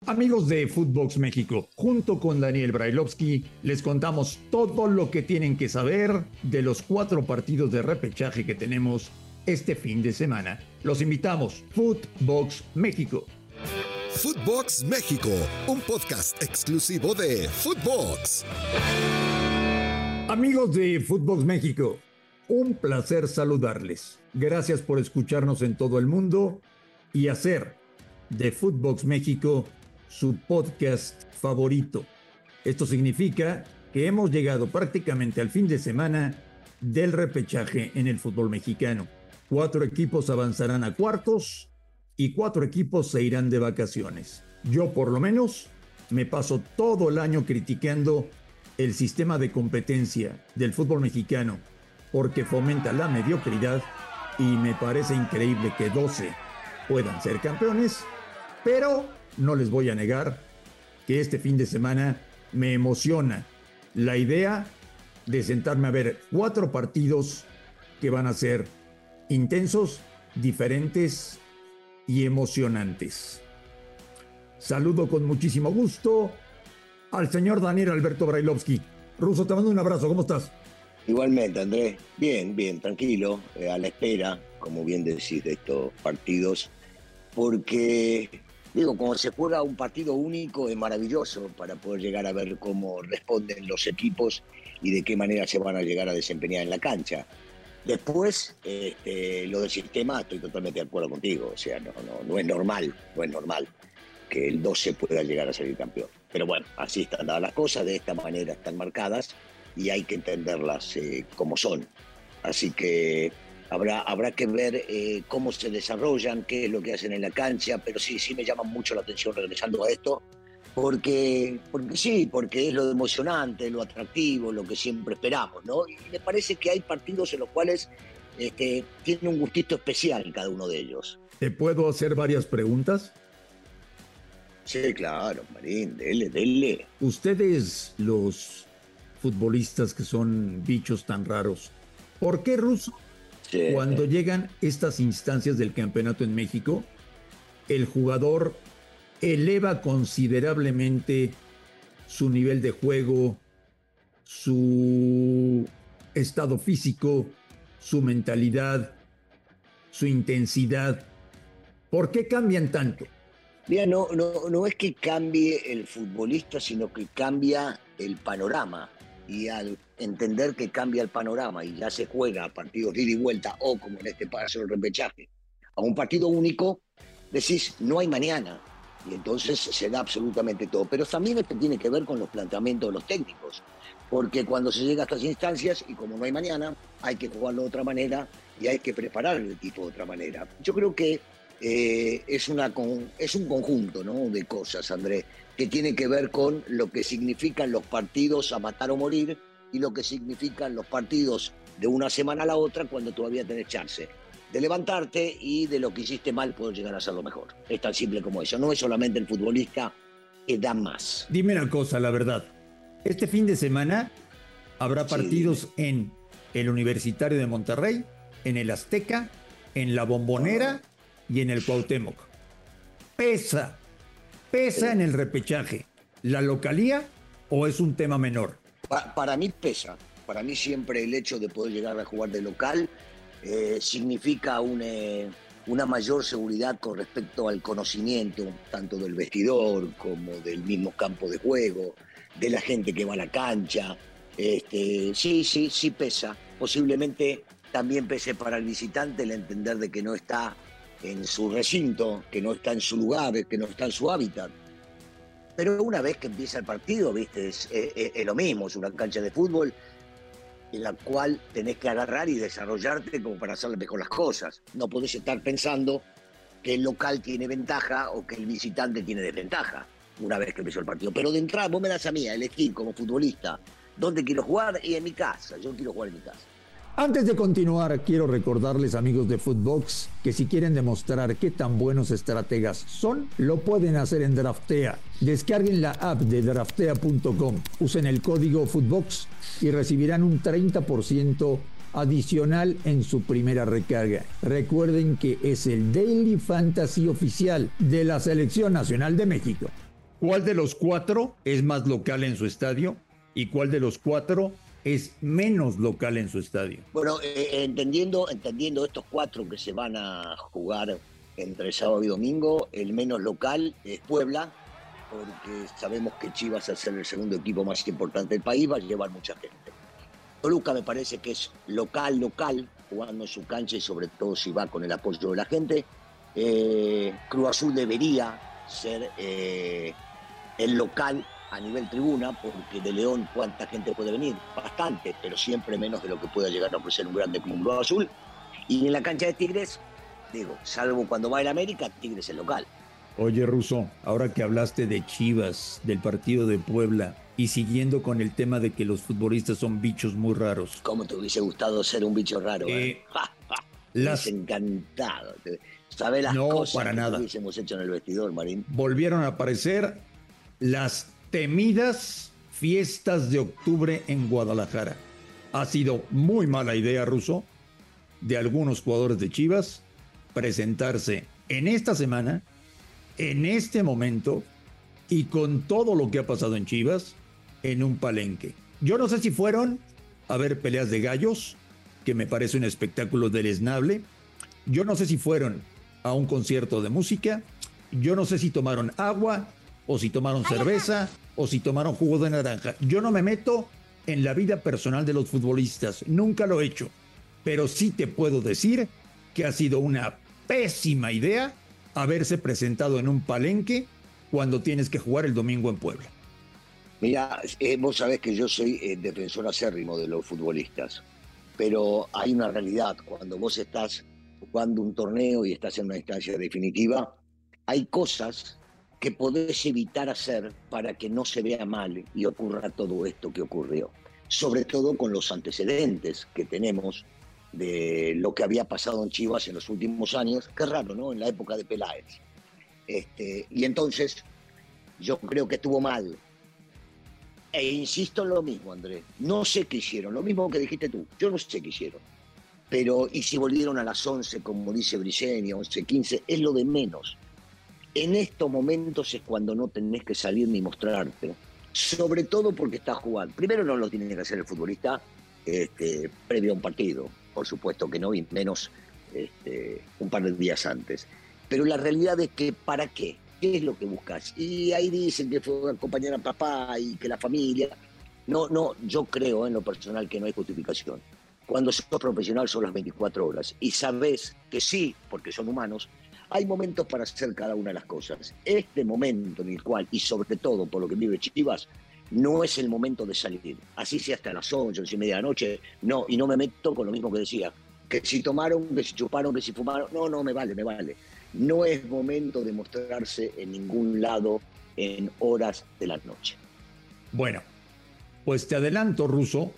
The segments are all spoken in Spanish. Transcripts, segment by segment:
Amigos de Footbox México, junto con Daniel Brailovsky, les contamos todo lo que tienen que saber de los 4 partidos de repechaje que tenemos este fin de semana. Los invitamos, Footbox México. Footbox México, un podcast exclusivo de Footbox. Amigos de Footbox México, un placer saludarles. Gracias por escucharnos en todo el mundo y hacer de Footbox México su podcast favorito. Esto significa que hemos llegado prácticamente al fin de semana del repechaje en el fútbol mexicano. 4 equipos avanzarán a cuartos y 4 equipos se irán de vacaciones. Yo, por lo menos, me paso todo el año criticando el sistema de competencia del fútbol mexicano porque fomenta la mediocridad y me parece increíble que 12 puedan ser campeones, pero no les voy a negar que este fin de semana me emociona la idea de sentarme a ver 4 partidos que van a ser intensos, diferentes y emocionantes. Saludo con muchísimo gusto al señor Daniel Alberto Brailovsky. Ruso, te mando un abrazo, ¿cómo estás? Igualmente, Andrés. Bien, tranquilo, a la espera, como bien decís, de estos partidos, porque, como se juega un partido único es maravilloso para poder llegar a ver cómo responden los equipos y de qué manera se van a llegar a desempeñar en la cancha. Después, lo del sistema, estoy totalmente de acuerdo contigo, o sea, no es normal que el 12 pueda llegar a salir campeón. Pero bueno, así están dadas las cosas, de esta manera están marcadas y hay que entenderlas como son. Así que habrá que ver cómo se desarrollan, qué es lo que hacen en la cancha, pero sí me llama mucho la atención regresando a esto, porque es lo emocionante, lo atractivo, lo que siempre esperamos, ¿no? Y me parece que hay partidos en los cuales tiene un gustito especial cada uno de ellos. ¿Te puedo hacer varias preguntas? Sí, claro, Marín, dele. Ustedes, los futbolistas que son bichos tan raros, ¿por qué, Ruso, cuando llegan estas instancias del campeonato en México, el jugador eleva considerablemente su nivel de juego, su estado físico, su mentalidad, su intensidad? ¿Por qué cambian tanto? Mira, no es que cambie el futbolista, sino que cambia el panorama. Y al entender que cambia el panorama y ya se juega a partidos de ida y vuelta, o como en este caso el repechaje, a un partido único, decís, no hay mañana. Y entonces se da absolutamente todo. Pero también esto tiene que ver con los planteamientos de los técnicos. Porque cuando se llega a estas instancias, y como no hay mañana, hay que jugarlo de otra manera y hay que preparar el equipo de otra manera. Yo creo que es un conjunto, ¿no?, de cosas, Andrés, que tiene que ver con lo que significan los partidos a matar o morir y lo que significan los partidos de una semana a la otra cuando todavía tenés chance de levantarte y de lo que hiciste mal poder llegar a hacerlo mejor. Es tan simple como eso. No es solamente el futbolista que da más. Dime una cosa, la verdad. Este fin de semana habrá partidos en el Universitario de Monterrey, en el Azteca, en la Bombonera y en el Cuauhtémoc. ¿Pesa en el repechaje la localía o es un tema menor? Para mí pesa. Para mí siempre el hecho de poder llegar a jugar de local significa una mayor seguridad con respecto al conocimiento, tanto del vestidor como del mismo campo de juego, de la gente que va a la cancha. Sí pesa. Posiblemente también pese para el visitante el entender de que no está en su recinto, que no está en su lugar, que no está en su hábitat. Pero una vez que empieza el partido, ¿viste? Es lo mismo, es una cancha de fútbol en la cual tenés que agarrar y desarrollarte como para hacer mejor las cosas. No podés estar pensando que el local tiene ventaja o que el visitante tiene desventaja una vez que empezó el partido. Pero de entrada vos me das a mí a elegir como futbolista dónde quiero jugar y en mi casa. Yo quiero jugar en mi casa. Antes de continuar, quiero recordarles, amigos de Footbox, que si quieren demostrar qué tan buenos estrategas son, lo pueden hacer en Draftea. Descarguen la app de draftea.com, usen el código Footbox y recibirán un 30% adicional en su primera recarga. Recuerden que es el Daily Fantasy oficial de la Selección Nacional de México. ¿Cuál de los 4 es más local en su estadio y cuál de los 4 es menos local en su estadio? Bueno, entendiendo estos 4 que se van a jugar entre sábado y domingo, el menos local es Puebla, porque sabemos que Chivas, al ser el segundo equipo más importante del país, va a llevar mucha gente. Toluca me parece que es local, jugando en su cancha y sobre todo si va con el apoyo de la gente. Cruz Azul debería ser el local a nivel tribuna, porque de León, ¿cuánta gente puede venir? Bastante, pero siempre menos de lo que pueda llegar a ofrecer un grande como un Cruz Azul. Y en la cancha de Tigres, digo, salvo cuando va el América, Tigres es local. Oye, Russo, ahora que hablaste de Chivas, del partido de Puebla, y siguiendo con el tema de que los futbolistas son bichos muy raros. ¿Cómo te hubiese gustado ser un bicho raro? Las... encantado. ¿Sabes las cosas que hubiésemos hecho en el vestidor, Marín? Volvieron a aparecer las temidas fiestas de octubre en Guadalajara. Ha sido muy mala idea, Russo, de algunos jugadores de Chivas presentarse en esta semana, en este momento, y con todo lo que ha pasado en Chivas, en un palenque. Yo no sé si fueron a ver peleas de gallos, que me parece un espectáculo deleznable. Yo no sé si fueron a un concierto de música. Yo no sé si tomaron agua, o si tomaron cerveza, o si tomaron jugo de naranja. Yo no me meto en la vida personal de los futbolistas. Nunca lo he hecho. Pero sí te puedo decir que ha sido una pésima idea haberse presentado en un palenque cuando tienes que jugar el domingo en Puebla. Mira, vos sabés que yo soy defensor acérrimo de los futbolistas, pero hay una realidad. Cuando vos estás jugando un torneo y estás en una instancia definitiva, hay cosas que podés evitar hacer para que no se vea mal y ocurra todo esto que ocurrió. Sobre todo con los antecedentes que tenemos de lo que había pasado en Chivas en los últimos años. Qué raro, ¿no? En la época de Peláez. Y entonces yo creo que estuvo mal. E insisto en lo mismo, Andrés. No sé qué hicieron. Lo mismo que dijiste tú. Yo no sé qué hicieron. Pero, y si volvieron a las 11, como dice Briseño, 11:15, es lo de menos. En estos momentos es cuando no tenés que salir ni mostrarte. Sobre todo porque estás jugando. Primero no lo tiene que hacer el futbolista previo a un partido. Por supuesto que no, y menos un par de días antes. Pero la realidad es que ¿para qué? ¿Qué es lo que buscas? Y ahí dicen que fue a acompañar a papá y que la familia... No, yo creo en lo personal que no hay justificación. Cuando sos profesional son las 24 horas y sabés que sí, porque son humanos, hay momentos para hacer cada una de las cosas. Este momento en el cual, y sobre todo por lo que vive Chivas, no es el momento de salir. Así sea hasta las 11, 11:30 de la noche, no, y no me meto con lo mismo que decía. Que si tomaron, que si chuparon, que si fumaron, no, me vale. No es momento de mostrarse en ningún lado en horas de la noche. Bueno, pues te adelanto, Russo,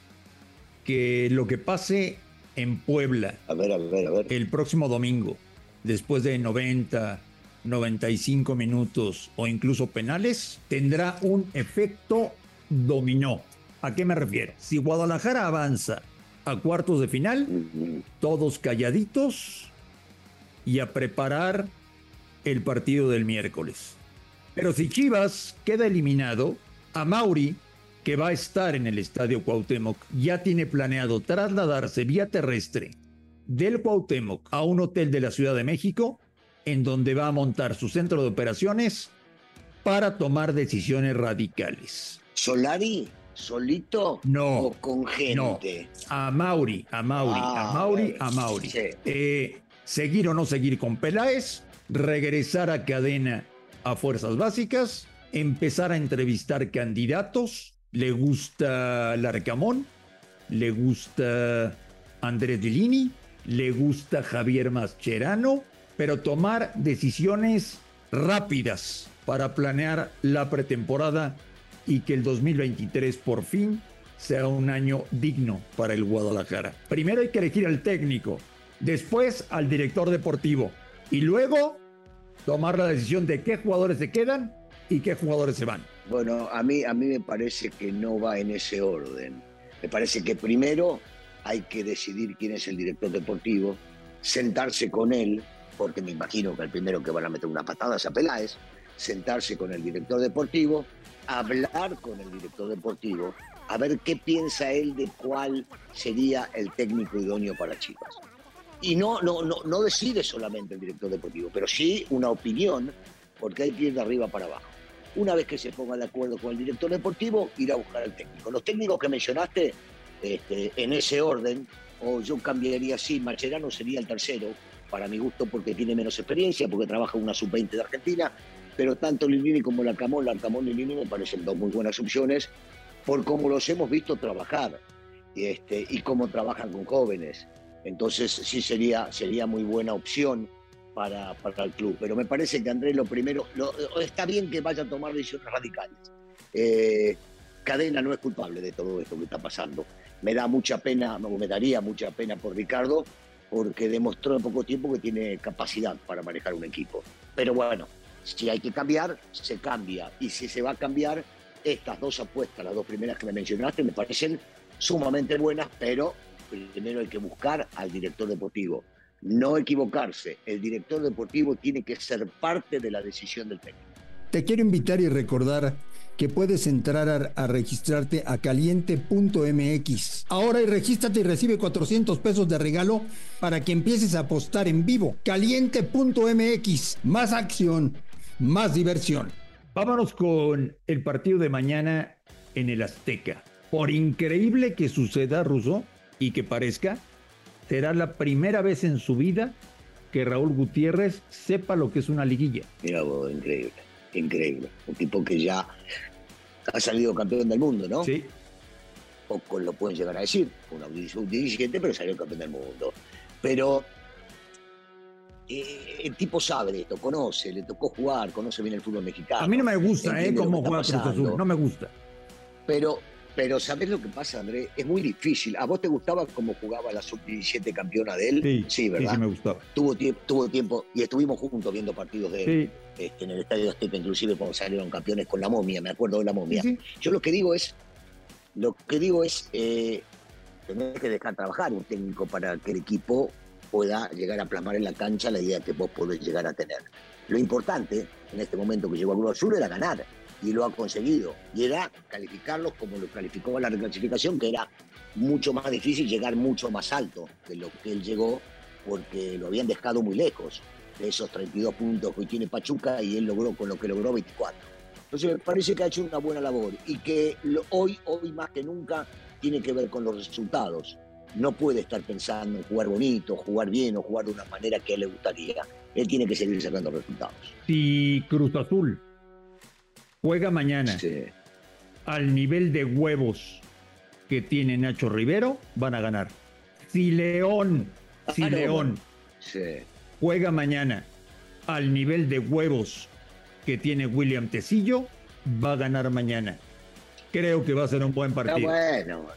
que lo que pase en Puebla a ver. El próximo domingo, después de 90, 95 minutos o incluso penales, tendrá un efecto dominó. ¿A qué me refiero? Si Guadalajara avanza a cuartos de final, todos calladitos y a preparar el partido del miércoles. Pero si Chivas queda eliminado, Amauri, que va a estar en el Estadio Cuauhtémoc, ya tiene planeado trasladarse vía terrestre del Cuauhtémoc a un hotel de la Ciudad de México, en donde va a montar su centro de operaciones para tomar decisiones radicales. ¿Solari? ¿Solito? No. ¿O con gente? No. A Mauri. Sí. Seguir o no seguir con Peláez, regresar a cadena a fuerzas básicas, empezar a entrevistar candidatos. Le gusta Larcamón, le gusta Andrés Lilini, le gusta Javier Mascherano, pero tomar decisiones rápidas para planear la pretemporada y que el 2023 por fin sea un año digno para el Guadalajara. Primero hay que elegir al técnico, después al director deportivo y luego tomar la decisión de qué jugadores se quedan y qué jugadores se van. Bueno, a mí me parece que no va en ese orden. Me parece que primero hay que decidir quién es el director deportivo, sentarse con él, porque me imagino que el primero que van a meter una patada es a Peláez, sentarse con el director deportivo, hablar con el director deportivo, a ver qué piensa él de cuál sería el técnico idóneo para Chivas. Y no decide solamente el director deportivo, pero sí una opinión, porque hay que ir de arriba para abajo. Una vez que se ponga de acuerdo con el director deportivo, ir a buscar al técnico. Los técnicos que mencionaste, en ese orden, o yo cambiaría así, Mascherano sería el tercero, para mi gusto, porque tiene menos experiencia, porque trabaja en una sub-20 de Argentina, pero tanto Lilini como Larcamón y Lilini me parecen dos muy buenas opciones, por cómo los hemos visto trabajar, y cómo trabajan con jóvenes. Entonces sí sería muy buena opción para el club. Pero me parece que Andrés, lo primero, está bien que vaya a tomar decisiones radicales. Cadena no es culpable de todo esto que está pasando. Me daría mucha pena por Ricardo, porque demostró en poco tiempo que tiene capacidad para manejar un equipo. Pero bueno, si hay que cambiar, se cambia. Y si se va a cambiar, estas dos apuestas, las dos primeras que me mencionaste, me parecen sumamente buenas, pero primero hay que buscar al director deportivo. No equivocarse. El director deportivo tiene que ser parte de la decisión del técnico. Te quiero invitar y recordar que puedes entrar a registrarte a caliente.mx. Ahora regístrate y recibe 400 pesos de regalo para que empieces a apostar en vivo. Caliente.mx. Más acción, más diversión. Vámonos con el partido de mañana en el Azteca. Por increíble que suceda, Russo, y que parezca, será la primera vez en su vida que Raúl Gutiérrez sepa lo que es una liguilla. Mira vos, increíble. Un tipo que ya ha salido campeón del mundo, ¿no? Sí. Pocos lo pueden llegar a decir. Una sub-17, pero salió campeón del mundo. Pero el tipo sabe de esto, conoce, le tocó jugar, conoce bien el fútbol mexicano. A mí no me gusta, cómo juega Cruz Azul. No me gusta. Pero ¿sabés lo que pasa, Andrés? Es muy difícil. ¿A vos te gustaba cómo jugaba la sub-17 campeona de él? Sí, ¿verdad? Sí, me gustaba. Tuvo tiempo y estuvimos juntos viendo partidos de él. Sí. En el Estadio Azteca, inclusive cuando salieron campeones con la Momia, me acuerdo de la Momia. Sí. Yo lo que digo es tener que dejar trabajar un técnico para que el equipo pueda llegar a plasmar en la cancha la idea que vos podés llegar a tener. Lo importante en este momento que llegó a Cruz Azul era ganar. Y lo ha conseguido. Y era calificarlos como lo calificó la reclasificación, que era mucho más difícil llegar mucho más alto de lo que él llegó, porque lo habían dejado muy lejos de esos 32 puntos que hoy tiene Pachuca, y él logró con lo que logró 24. Entonces me parece que ha hecho una buena labor y que hoy más que nunca tiene que ver con los resultados. No puede estar pensando en jugar bonito, jugar bien o jugar de una manera que a él le gustaría. Él tiene que seguir sacando resultados. Si Cruz Azul juega mañana al nivel de huevos que tiene Nacho Rivero, van a ganar. Si León juega mañana al nivel de huevos que tiene William Tecillo, va a ganar mañana. Creo que va a ser un buen partido. Bueno,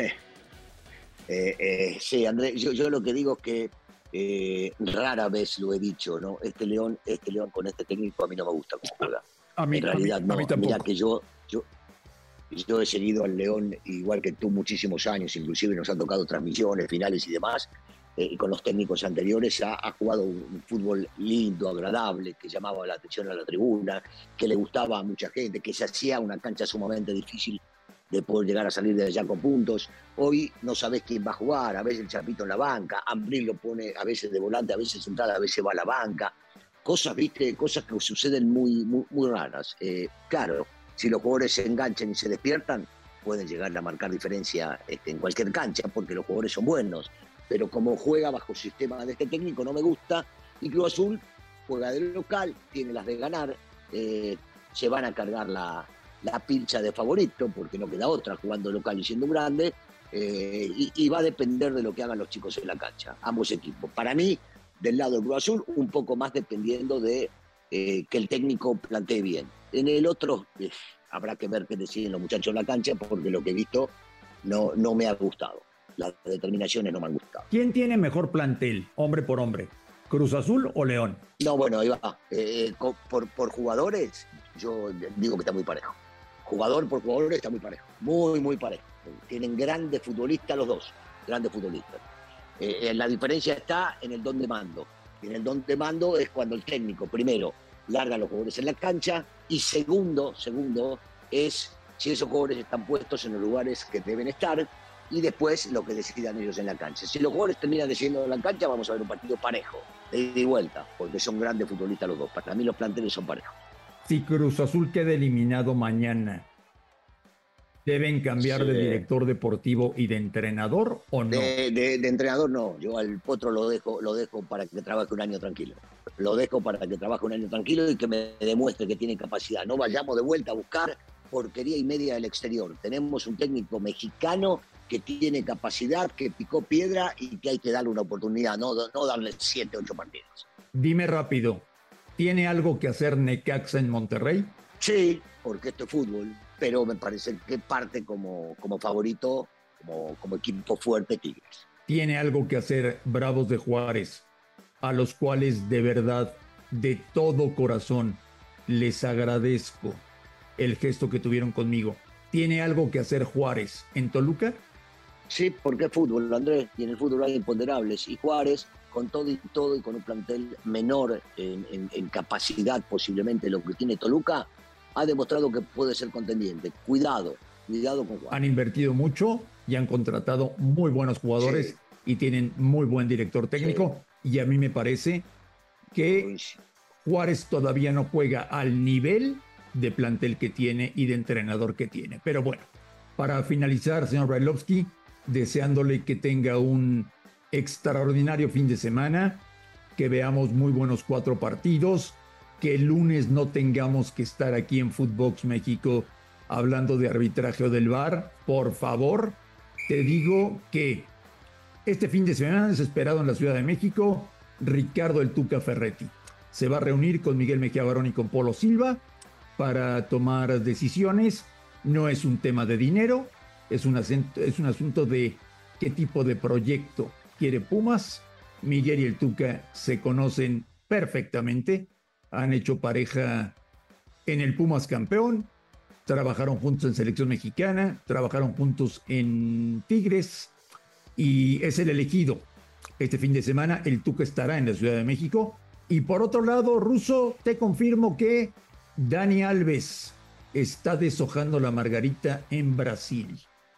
sí, Andrés, yo lo que digo es que rara vez lo he dicho, ¿no? Este León con este técnico a mí no me gusta cómo juega. En realidad no. Mira que yo he seguido al León igual que tú muchísimos años, inclusive nos han tocado transmisiones, finales y demás, y con los técnicos anteriores ha jugado un fútbol lindo, agradable, que llamaba la atención a la tribuna, que le gustaba a mucha gente, que se hacía una cancha sumamente difícil de poder llegar a salir de allá con puntos. Hoy no sabés quién va a jugar, a veces el Chapito en la banca, Ambriz lo pone a veces de volante, a veces central, a veces va a la banca. Cosas que suceden muy raras. Claro, si los jugadores se enganchan y se despiertan, pueden llegar a marcar diferencia en cualquier cancha, porque los jugadores son buenos. Pero como juega bajo el sistema de este técnico, no me gusta. Y Cruz Azul juega de local, tiene las de ganar, se van a cargar la pincha de favorito, porque no queda otra, jugando local y siendo grande, y va a depender de lo que hagan los chicos en la cancha, ambos equipos. Para mí, del lado del Cruz Azul, un poco más dependiendo de que el técnico plantee bien. En el otro, habrá que ver qué deciden los muchachos en la cancha, porque lo que he visto no me ha gustado. Las determinaciones no me han gustado. ¿Quién tiene mejor plantel, hombre por hombre? ¿Cruz Azul o León? No, bueno, ahí va. Por jugadores, yo digo que está muy parejo. Jugador por jugador está muy parejo. Muy parejo. Tienen grandes futbolistas los dos. Grandes futbolistas. La diferencia está en el don de mando. Y en el don de mando es cuando el técnico, primero, larga a los jugadores en la cancha. Y segundo es si esos jugadores están puestos en los lugares que deben estar, y después lo que decidan ellos en la cancha. Si los jugadores terminan decidiendo en la cancha, vamos a ver un partido parejo, de ida y vuelta, porque son grandes futbolistas los dos. Para mí los planteles son parejos. Si Cruz Azul queda eliminado mañana, ¿deben cambiar de director deportivo y de entrenador o no? De entrenador no, yo al Potro lo dejo para que trabaje un año tranquilo. Lo dejo para que trabaje un año tranquilo y que me demuestre que tiene capacidad. No vayamos de vuelta a buscar porquería y media del exterior. Tenemos un técnico mexicano que tiene capacidad, que picó piedra y que hay que darle una oportunidad, no darle 7, 8 partidos. Dime rápido, ¿tiene algo que hacer Necaxa en Monterrey? Sí, porque esto es fútbol, pero me parece que parte como favorito, como equipo fuerte Tigres. ¿Tiene algo que hacer Bravos de Juárez, a los cuales de verdad, de todo corazón, les agradezco el gesto que tuvieron conmigo? ¿Tiene algo que hacer Juárez en Toluca? Sí, porque es fútbol, Andrés, y en el fútbol hay imponderables. Y Juárez, con todo y con un plantel menor en capacidad posiblemente lo que tiene Toluca, ha demostrado que puede ser contendiente. Cuidado con Juárez. Han invertido mucho y han contratado muy buenos jugadores, y tienen muy buen director técnico. Sí. Y a mí me parece que Juárez todavía no juega al nivel de plantel que tiene y de entrenador que tiene. Pero bueno, para finalizar, señor Brailovsky, deseándole que tenga un extraordinario fin de semana, que veamos muy buenos 4 partidos, que el lunes no tengamos que estar aquí en Footbox México hablando de arbitraje o del VAR. Por favor, te digo que este fin de semana desesperado en la Ciudad de México, Ricardo El Tuca Ferretti se va a reunir con Miguel Mejía Barón y con Polo Silva para tomar decisiones. No es un tema de dinero, es un asunto de qué tipo de proyecto quiere Pumas. Miguel y el Tuca se conocen perfectamente, han hecho pareja en el Pumas campeón, trabajaron juntos en Selección Mexicana, trabajaron juntos en Tigres, y es el elegido. Este fin de semana el Tuca estará en la Ciudad de México. Y por otro lado, Russo, te confirmo que Dani Alves está deshojando la margarita en Brasil.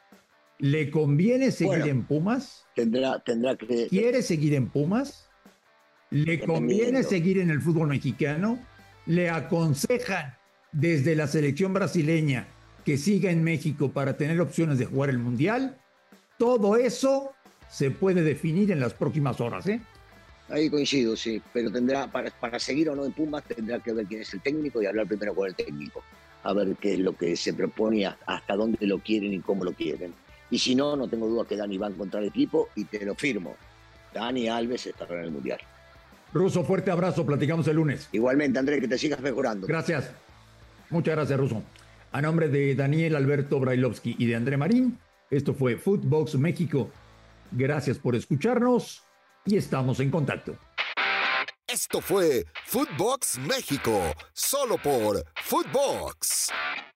¿Le conviene seguir en Pumas? Tendrá que... ¿Quiere seguir en Pumas? ¿Le conviene seguir en el fútbol mexicano? ¿Le aconsejan desde la selección brasileña que siga en México para tener opciones de jugar el Mundial? Todo eso se puede definir en las próximas horas, ¿eh? Ahí coincido, sí, pero tendrá, para seguir o no en Pumas, tendrá que ver quién es el técnico y hablar primero con el técnico, a ver qué es lo que se propone, hasta dónde lo quieren y cómo lo quieren. Y si no, no tengo duda que Dani va a encontrar equipo, y te lo firmo. Dani Alves estará en el Mundial. Russo, fuerte abrazo, platicamos el lunes. Igualmente, Andrés, que te sigas mejorando. Gracias. Muchas gracias, Russo. A nombre de Daniel Alberto Brailovsky y de André Marín, esto fue Footbox México. Gracias por escucharnos y estamos en contacto. Esto fue Footbox México, solo por Footbox.